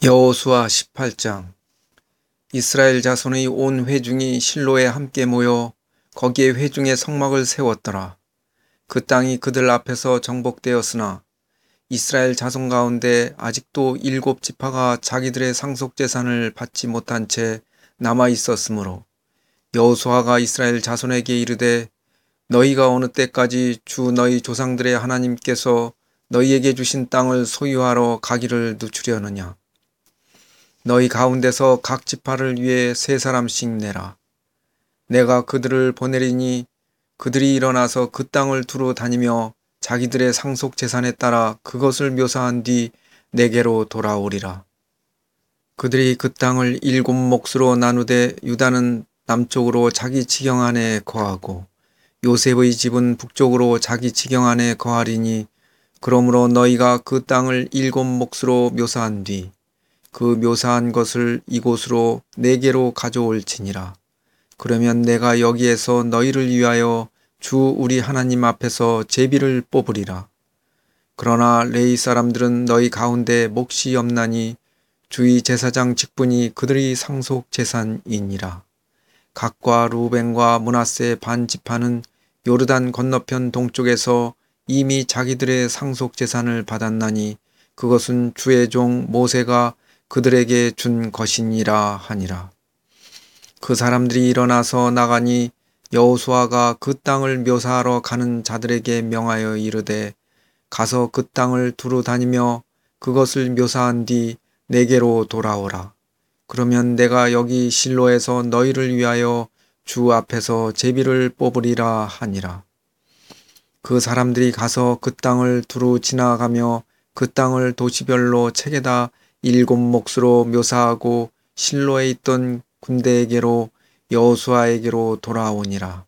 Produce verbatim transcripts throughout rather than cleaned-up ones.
여호수아 십팔 장. 이스라엘 자손의 온 회중이 실로에 함께 모여 거기에 회중의 성막을 세웠더라. 그 땅이 그들 앞에서 정복되었으나 이스라엘 자손 가운데 아직도 일곱 지파가 자기들의 상속재산을 받지 못한 채 남아 있었으므로 여호수아가 이스라엘 자손에게 이르되 너희가 어느 때까지 주 너희 조상들의 하나님께서 너희에게 주신 땅을 소유하러 가기를 늦추려느냐. 너희 가운데서 각 지파를 위해 세 사람씩 내라. 내가 그들을 보내리니 그들이 일어나서 그 땅을 두루 다니며 자기들의 상속 재산에 따라 그것을 묘사한 뒤 내게로 돌아오리라. 그들이 그 땅을 일곱 몫으로 나누되 유다는 남쪽으로 자기 지경 안에 거하고 요셉의 집은 북쪽으로 자기 지경 안에 거하리니 그러므로 너희가 그 땅을 일곱 몫으로 묘사한 뒤 그 묘사한 것을 이곳으로 내게로 가져올지니라. 그러면 내가 여기에서 너희를 위하여 주 우리 하나님 앞에서 제비를 뽑으리라. 그러나 레위 사람들은 너희 가운데 몫이 없나니 주의 제사장 직분이 그들의 상속 재산이니라. gad과 루벤과 므낫세 반 지파는 요르단 건너편 동쪽에서 이미 자기들의 상속 재산을 받았나니 그것은 주의 종 모세가 그들에게 준 것이니라 하니라. 그 사람들이 일어나서 나가니 여호수아가 그 땅을 묘사하러 가는 자들에게 명하여 이르되 가서 그 땅을 두루 다니며 그것을 묘사한 뒤 내게로 돌아오라. 그러면 내가 여기 실로에서 너희를 위하여 주 앞에서 제비를 뽑으리라 하니라. 그 사람들이 가서 그 땅을 두루 지나가며 그 땅을 도시별로 책에다 일곱 몫으로 묘사하고 실로에 있던 군대에게로 여호수아에게로 돌아오니라.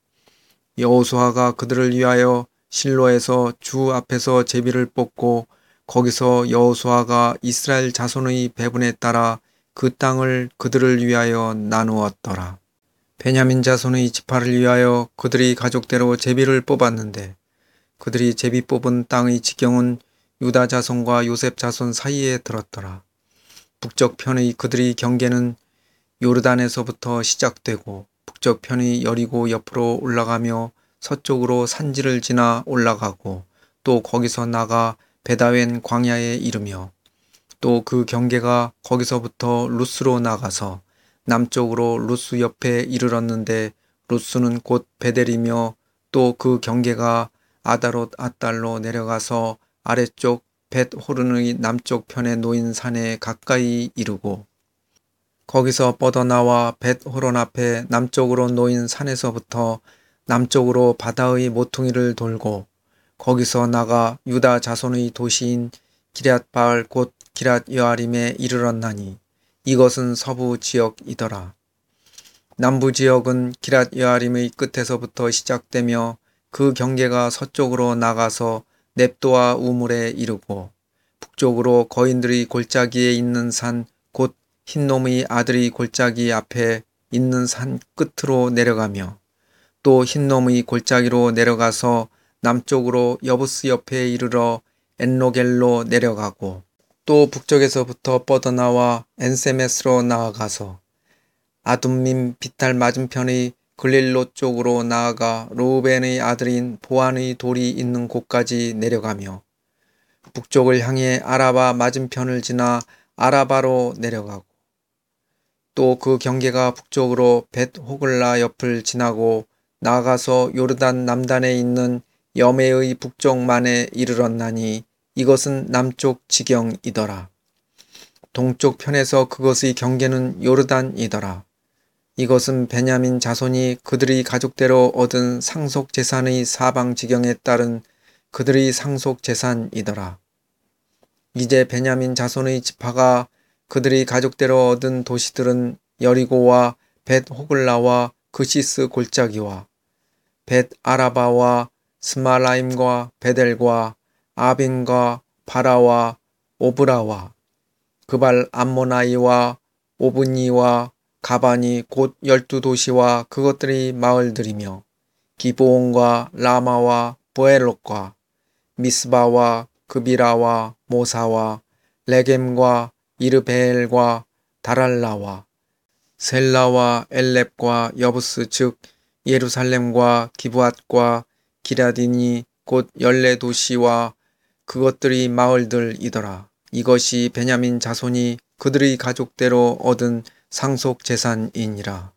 여호수아가 그들을 위하여 실로에서 주 앞에서 제비를 뽑고 거기서 여호수아가 이스라엘 자손의 배분에 따라 그 땅을 그들을 위하여 나누었더라. 베냐민 자손의 지파를 위하여 그들이 가족대로 제비를 뽑았는데 그들이 제비 뽑은 땅의 지경은 유다 자손과 요셉 자손 사이에 들었더라. 북쪽 편의 그들의 경계는 요르단에서부터 시작되고 북쪽 편의 여리고 옆으로 올라가며 서쪽으로 산지를 지나 올라가고 또 거기서 나가 베다웬 광야에 이르며 또 그 경계가 거기서부터 루스로 나가서 남쪽으로 루스 옆에 이르렀는데 루스는 곧 베델이며 또 그 경계가 아다롯 앗달로 내려가서 아래쪽 벳호른의 남쪽 편에 놓인 산에 가까이 이르고 거기서 뻗어나와 벳호론 앞에 남쪽으로 놓인 산에서부터 남쪽으로 바다의 모퉁이를 돌고 거기서 나가 유다 자손의 도시인 기럇 바알 곧 기럇 여아림에 이르렀나니 이것은 서부 지역이더라. 남부 지역은 기럇 여아림의 끝에서부터 시작되며 그 경계가 서쪽으로 나가서 넵도와 우물에 이르고 북쪽으로 거인들의 골짜기에 있는 산 곧 흰놈의 아들의 골짜기 앞에 있는 산 끝으로 내려가며 또 흰놈의 골짜기로 내려가서 남쪽으로 여부스 옆에 이르러 엔로겔로 내려가고 또 북쪽에서부터 뻗어나와 엔세메스로 나아가서 아둠밈 비탈 맞은편의 글릴로 쪽으로 나아가 르우벤의 아들인 보안의 돌이 있는 곳까지 내려가며 북쪽을 향해 아라바 맞은편을 지나 아라바로 내려가고 또 그 경계가 북쪽으로 벳호글라 옆을 지나고 나아가서 요르단 남단에 있는 여메의 북쪽만에 이르렀나니 이것은 남쪽 지경이더라. 동쪽 편에서 그것의 경계는 요르단이더라. 이것은 베냐민 자손이 그들의 가족대로 얻은 상속 재산의 사방 지경에 따른 그들의 상속 재산이더라. 이제 베냐민 자손의 지파가 그들의 가족대로 얻은 도시들은 여리고와 벳호글라와 그시스 골짜기와 벳 아라바와 스말라임과 베델과 아벤과 바라와 오브라와 그발 암모나이와 오브니와 가반이 곧 열두 도시와 그것들의 마을들이며 기브온과 라마와 보엘롯과 미스바와 그비라와 모사와 레겜과 이르베엘과 다랄라와 셀라와 엘렙과 여부스 즉 예루살렘과 기브앗과 기라디니 곧 열네 도시와 그것들이 마을들이더라. 이것이 베냐민 자손이 그들의 가족대로 얻은 상속 재산이니라.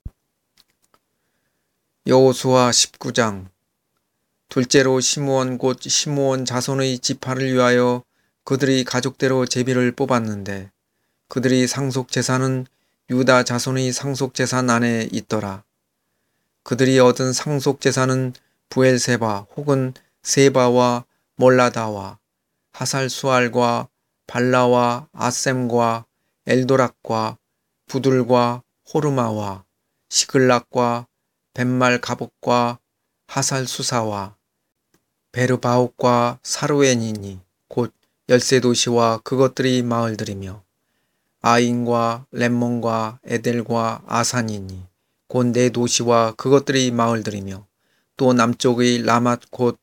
여호수아 십구 장. 둘째로 시므온 곧 시므온 자손의 지파를 위하여 그들의 가족대로 제비를 뽑았는데 그들의 상속 재산은 유다 자손의 상속 재산 안에 있더라. 그들이 얻은 상속 재산은 부엘세바 혹은 세바와 몰라다와 하살수알과 발라와 아셈과 엘도락과 부들과 호르마와 시글락과 벤말 가복과 하살수사와 베르바옥과 사루엔이니 곧 열세 도시와 그것들이 마을들이며 아인과 렘몬과 에델과 아산이니 곧 네 도시와 그것들이 마을들이며 또 남쪽의 라맛 곧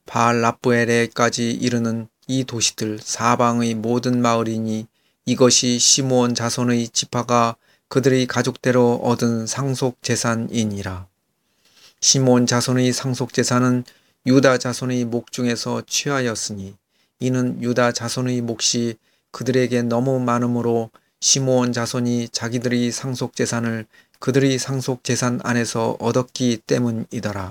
바알라프엘에까지 이르는 이 도시들 사방의 모든 마을이니 이것이 시므온 자손의 지파가 그들의 가족대로 얻은 상속 재산이니라. 시므온 자손의 상속 재산은 유다 자손의 목 중에서 취하였으니 이는 유다 자손의 몫이 그들에게 너무 많으므로 시므온 자손이 자기들의 상속 재산을 그들의 상속 재산 안에서 얻었기 때문이더라.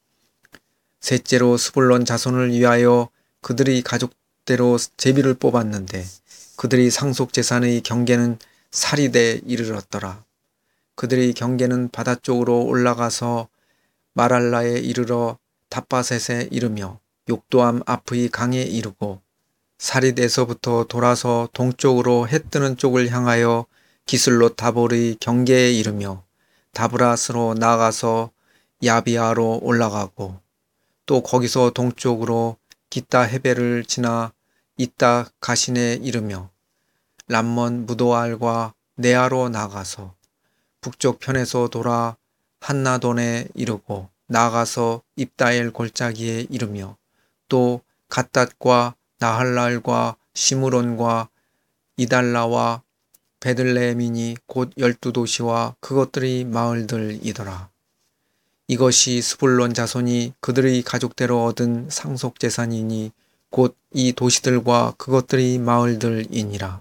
셋째로 스불론 자손을 위하여 그들의 가족대로 제비를 뽑았는데 그들의 상속 재산의 경계는 사리대에 이르렀더라. 그들의 경계는 바다 쪽으로 올라가서 마랄라에 이르러 닷바셋에 이르며 욕도암 앞의 강에 이르고 사릿에서부터 돌아서 동쪽으로 해 뜨는 쪽을 향하여 기슬롯 다볼의 경계에 이르며 다브라스로 나아가서 야비아로 올라가고 또 거기서 동쪽으로 기타 헤벨을 지나 이따 가신에 이르며 람몬 무도알과 네아로 나가서 북쪽 편에서 돌아 한나돈에 이르고 나아가서 입다엘 골짜기에 이르며 또 갓닷과 나할랄과 시므론과 이달라와 베들레헴이니 곧 열두 도시와 그것들의 마을들이더라. 이것이 스불론 자손이 그들의 가족대로 얻은 상속 재산이니 곧 이 도시들과 그것들의 마을들이니라.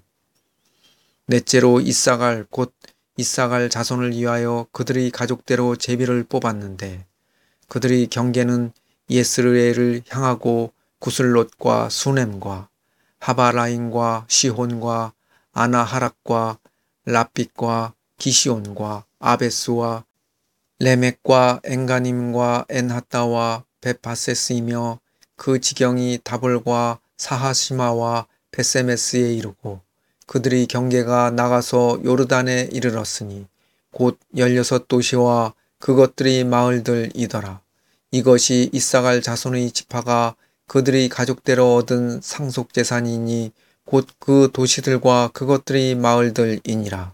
넷째로 이사갈 곧 이사갈 자손을 위하여 그들의 가족대로 제비를 뽑았는데 그들의 경계는 예스르엘을 향하고 구슬롯과 수넴과 하바라임과 시혼과 아나하락과 라빛과 기시온과 아베스와 레멕과 엔가님과 엔하따와 베파세스이며 그 지경이 다볼과 사하시마와 베세메스에 이르고 그들의 경계가 나가서 요르단에 이르렀으니 곧 열여섯 도시와 그것들의 마을들이더라. 이것이 이사갈 자손의 지파가 그들의 가족대로 얻은 상속 재산이니 곧 그 도시들과 그것들의 마을들이니라.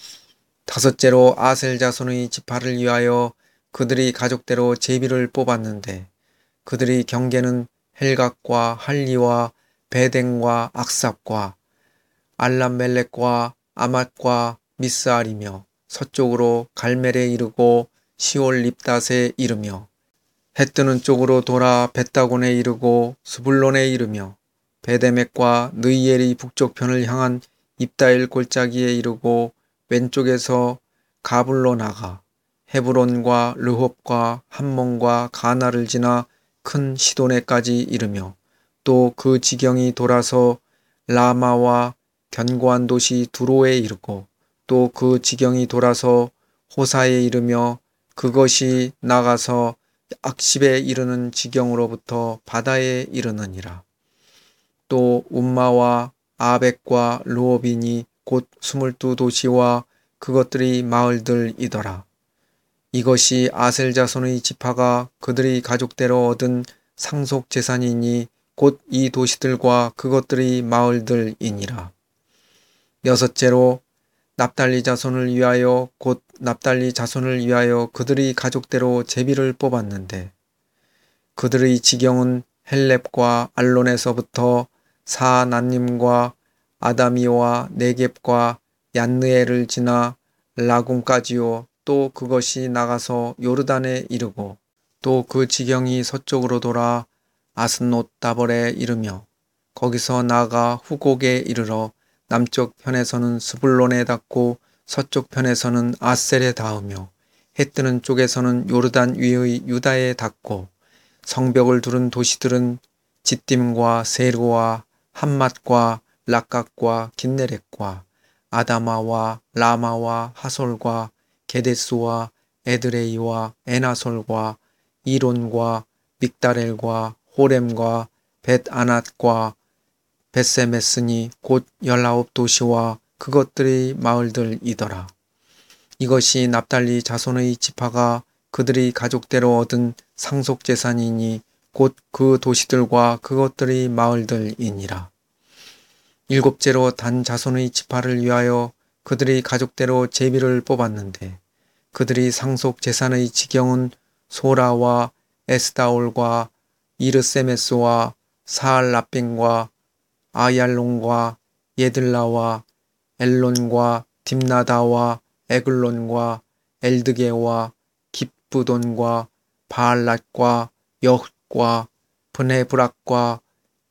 다섯째로 아셀 자손의 지파를 위하여 그들의 가족대로 제비를 뽑았는데 그들의 경계는 헬각과 할리와 베댕과 악삽과 알람멜렉과 아맛과 미스알이며 서쪽으로 갈멜에 이르고 시올 립닷에 이르며 해 뜨는 쪽으로 돌아 벳다곤에 이르고 스불론에 이르며 베데멕과 느이엘의 북쪽편을 향한 입다엘 골짜기에 이르고 왼쪽에서 가불로 나가 헤브론과 르홉과 함몬과 가나를 지나 큰 시도네까지 이르며 또 그 지경이 돌아서 라마와 견고한 도시 두로에 이르고 또 그 지경이 돌아서 호사에 이르며 그것이 나가서 악십에 이르는 지경으로부터 바다에 이르느니라. 또 움마와 아벡과 르호빈이 곧 스물두 도시와 그것들의 마을들이더라. 이것이 아셀 자손의 지파가 그들의 가족대로 얻은 상속 재산이니 곧 이 도시들과 그것들의 마을들이니라. 여섯째로 납달리 자손을 위하여 곧 납달리 자손을 위하여 그들의 가족대로 제비를 뽑았는데 그들의 지경은 헬렙과 알론에서부터 사난님과 아다미와 네겝과 얀느에를 지나 라굼까지요. 또 그것이 나가서 요르단에 이르고 또 그 지경이 서쪽으로 돌아 아스노 다볼에 이르며 거기서 나아가 후곡에 이르러 남쪽 편에서는 스불론에 닿고 서쪽 편에서는 아셀에 닿으며 해 뜨는 쪽에서는 요르단 위의 유다에 닿고 성벽을 두른 도시들은 짓딤과 세르와 함맛과 락각과 긴네렛과 아다마와 라마와 하솔과 게데스와 에드레이와 에나솔과 이론과 믹다렐과 호렘과 벳아낫과 벳세메스니 곧 열아홉 도시와 그것들의 마을들이더라. 이것이 납달리 자손의 지파가 그들의 가족대로 얻은 상속재산이니 곧 그 도시들과 그것들의 마을들이니라. 일곱째로 단 자손의 지파를 위하여 그들의 가족대로 제비를 뽑았는데 그들의 상속재산의 지경은 소라와 에스다올과 이르세메스와 사알라빙과 아얄론과 예들라와 엘론과 딥나다와 에글론과 엘드게와 깁부돈과 바알랏과 여�과 브네브락과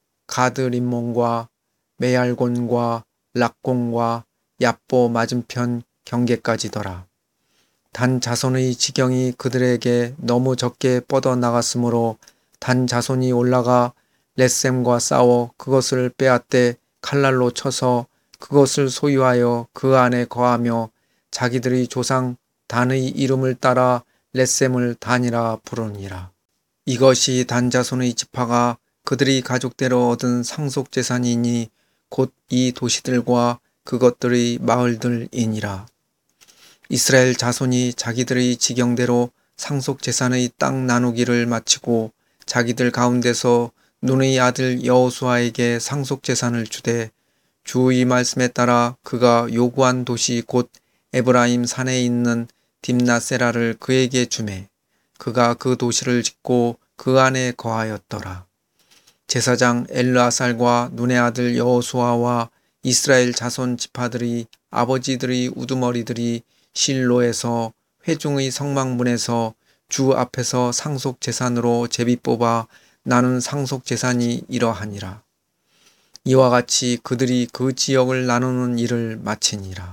가드림몬과 메알곤과 락공과 얍보 맞은편 경계까지더라. 단 자손의 지경이 그들에게 너무 적게 뻗어나갔으므로 단 자손이 올라가 렛셈과 싸워 그것을 빼앗되 칼날로 쳐서 그것을 소유하여 그 안에 거하며 자기들의 조상 단의 이름을 따라 렛셈을 단이라 부르니라. 이것이 단 자손의 지파가 그들의 가족대로 얻은 상속재산이니 곧 이 도시들과 그것들의 마을들이니라. 이스라엘 자손이 자기들의 지경대로 상속재산의 땅 나누기를 마치고 자기들 가운데서 눈의 아들 여호수아에게 상속재산을 주되 주의 말씀에 따라 그가 요구한 도시 곧 에브라임 산에 있는 딥나세라를 그에게 주매 그가 그 도시를 짓고 그 안에 거하였더라. 제사장 엘르아살과 눈의 아들 여호수아와 이스라엘 자손 지파들이 아버지들의 우두머리들이 실로에서 회중의 성막문에서 주 앞에서 상속재산으로 제비 뽑아 나눈 상속재산이 이러하니라. 이와 같이 그들이 그 지역을 나누는 일을 마치니라.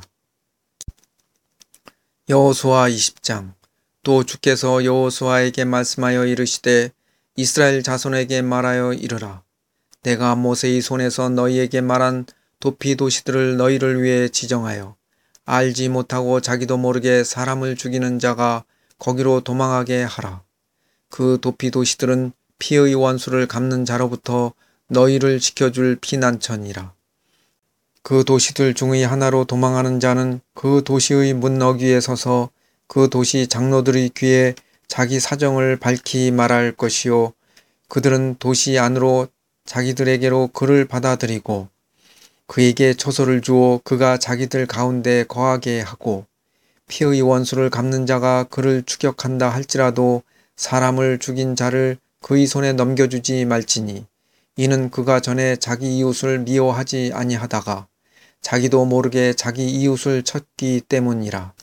여호수아 이십 장. 또 주께서 여호수아에게 말씀하여 이르시되 이스라엘 자손에게 말하여 이르라. 내가 모세의 손에서 너희에게 말한 도피 도시들을 너희를 위해 지정하여 알지 못하고 자기도 모르게 사람을 죽이는 자가 거기로 도망하게 하라. 그 도피 도시들은 피의 원수를 갚는 자로부터 너희를 지켜줄 피난처니라. 그 도시들 중의 하나로 도망하는 자는 그 도시의 문 어귀에 서서 그 도시 장로들의 귀에 자기 사정을 밝히 말할 것이요 그들은 도시 안으로 자기들에게로 그를 받아들이고 그에게 초소를 주어 그가 자기들 가운데 거하게 하고 피의 원수를 갚는 자가 그를 추격한다 할지라도 사람을 죽인 자를 그의 손에 넘겨주지 말지니 이는 그가 전에 자기 이웃을 미워하지 아니하다가 자기도 모르게 자기 이웃을 쳤기 때문이라.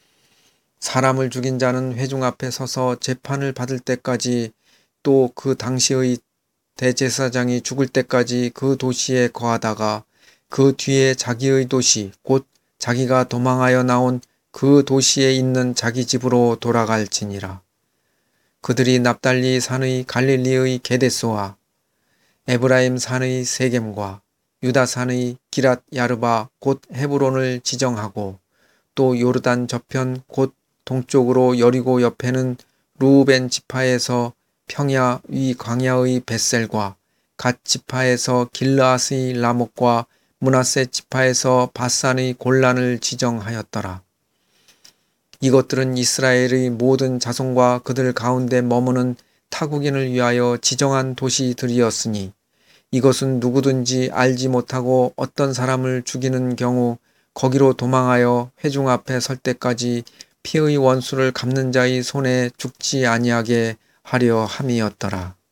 사람을 죽인 자는 회중 앞에 서서 재판을 받을 때까지 또 그 당시의 대제사장이 죽을 때까지 그 도시에 거하다가 그 뒤에 자기의 도시 곧 자기가 도망하여 나온 그 도시에 있는 자기 집으로 돌아갈지니라. 그들이 납달리 산의 갈릴리의 게데스와 에브라임 산의 세겜과 유다 산의 기랏 야르바 곧 헤브론을 지정하고 또 요르단 저편 곧 동쪽으로 여리고 옆에는 루우벤 지파에서 평야 위 광야의 벳셀과 갓 지파에서 길르앗의 라목과 므낫세 지파에서 바산의 골란을 지정하였더라. 이것들은 이스라엘의 모든 자손과 그들 가운데 머무는 타국인을 위하여 지정한 도시들이었으니 이것은 누구든지 알지 못하고 어떤 사람을 죽이는 경우 거기로 도망하여 회중 앞에 설 때까지 피의 원수를 갚는 자의 손에 죽지 아니하게 하려 함이었더라.